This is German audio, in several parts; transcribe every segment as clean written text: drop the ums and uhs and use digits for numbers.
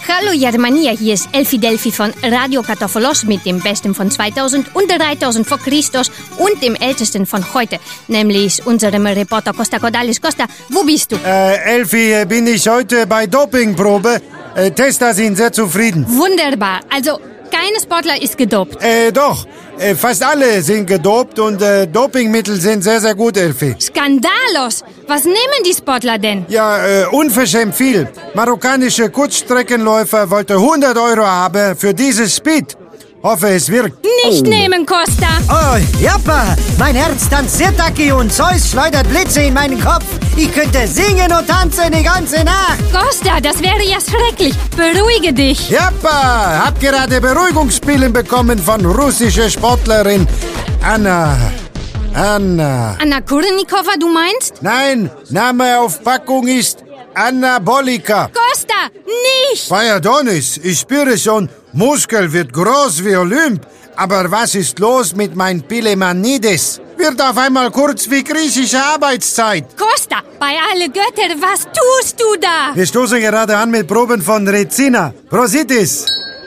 Hallo Germania, hier ist Elfi Delphi von Radio Kartoffelos mit dem Besten von 2000 und 3000 vor Christus und dem Ältesten von heute, nämlich unserem Reporter Costa Cordalis. Costa, wo bist du? Elfi, bin ich heute bei Dopingprobe. Tester sind sehr zufrieden. Wunderbar, also kein Sportler ist gedopt. Doch, fast alle sind gedopt und Dopingmittel sind sehr, sehr gut, Elfi. Skandalos! Was nehmen die Sportler denn? Ja, unverschämt viel. Marokkanische Kurzstreckenläufer wollte 100 Euro haben für dieses Speed. Hoffe, es wirkt. Nicht nehmen, Costa! Oh, Jappa! Mein Herz tanzt Sirtaki und Zeus schleudert Blitze in meinen Kopf. Ich könnte singen und tanzen die ganze Nacht. Costa, das wäre ja schrecklich. Beruhige dich. Jappa, hab gerade Beruhigungspillen bekommen von russischer Sportlerin Anna Kurnikova, du meinst? Nein, Name auf Packung ist Anabolika. Costa, nicht! Adonis, ich spüre schon, Muskel wird groß wie Olymp. Aber was ist los mit mein Pilemanides? Wird auf einmal kurz wie griechische Arbeitszeit. Costa, bei alle Götter, was tust du da? Wir stoßen gerade an mit Proben von Rezina. Prositis.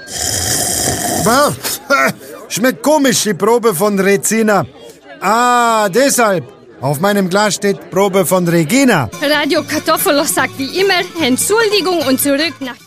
Schmeckt komisch, die Probe von Rezina. Deshalb. Auf meinem Glas steht Probe von Regina. Radio Kartoffelos sagt wie immer Entschuldigung und zurück nach